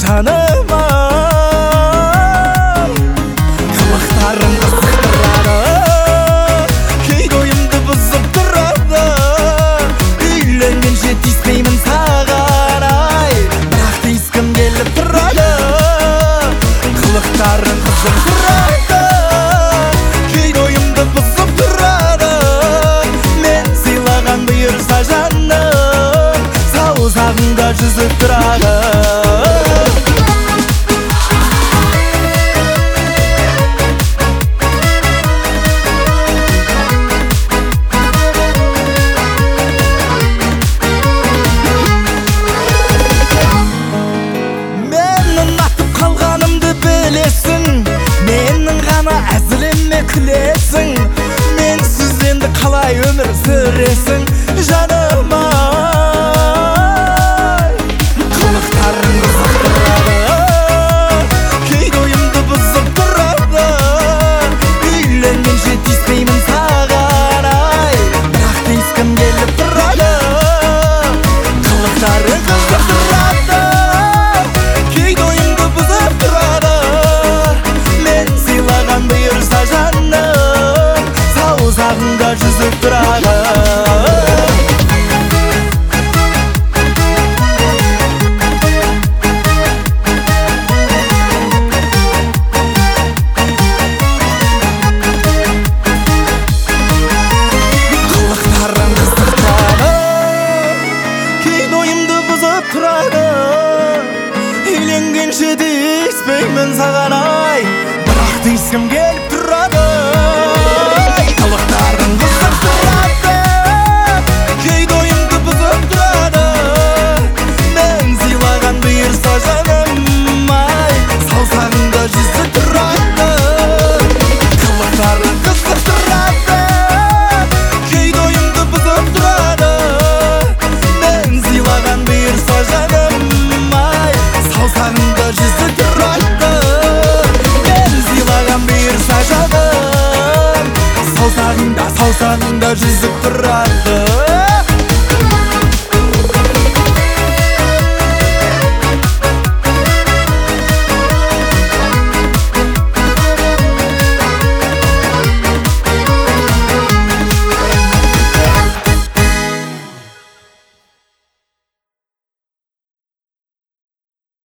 жаныма. Қылықтарың қызықтырады, кейде ойымды бұзып тұрады. Үйленгенше тиіспеймін саған, ай, бірақ тиіскім келіп тұрады. Қылықтарың қызықтырады, кейде ойымды бұзып тұрады. Мен сыйлаған бұйырса жаным, саусағыңда жүзіп тұрады. Менің ғана әзіліме күлесің, мен сізденді қалай өмір сүресің жаныма. Қылықтарың қызықтырады, кейде ойымды бұзып тұрады. Үйленгенше тиіспеймін саған, ай, бірақ тиіскім келіп тұрады. Қылықтарың қызықтырады, кейде ойымды бұзып тұрады. Бұйырса жаным, саусағыңда жүзіп тұрады. Қылықтарың қызықтырады, кейде ойымды бұзып тұрады. Үйленгенше тиіспеймін саған, ай, бірақ тиіскім келіп тұрады. Қылықтарың қызықтырады, кейде ойымды бұзып тұрады. Мен сыйлаған бұйырса жаным, ай, саусағыңда жүзіп тұрады. Қылықтарың қызықтырады, кейде ойымды бұзып тұрады. Мен сыйлаған бұйырса жаным, ай, саусағыңда жүзіп тұрады. Саусағыңда жүзіп тұрады.